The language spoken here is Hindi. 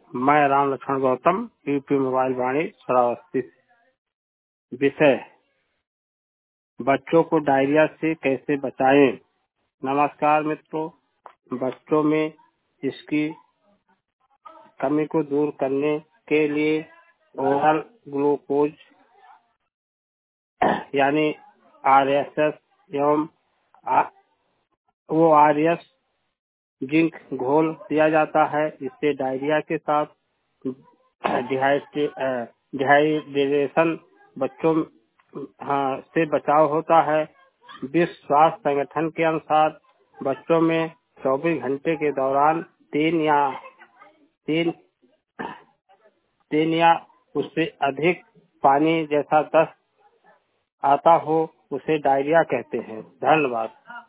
मैं राम लक्ष्मण गौतम, यूपी मोबाइल वाणी श्रावस्ती। विषय: बच्चों को डायरिया से कैसे बचाएं। नमस्कार मित्रों, बच्चों में इसकी कमी को दूर करने के लिए ओरल ग्लूकोज यानी आरएसएस एवं ओआरएस जिंक घोल दिया जाता है। इससे डायरिया के साथ डिहाइड्रेशन बच्चों से बचाव होता है। विश्व स्वास्थ्य संगठन के अनुसार बच्चों में 24 घंटे के दौरान तीन या उससे अधिक पानी जैसा दस्त आता हो उसे डायरिया कहते हैं। धन्यवाद।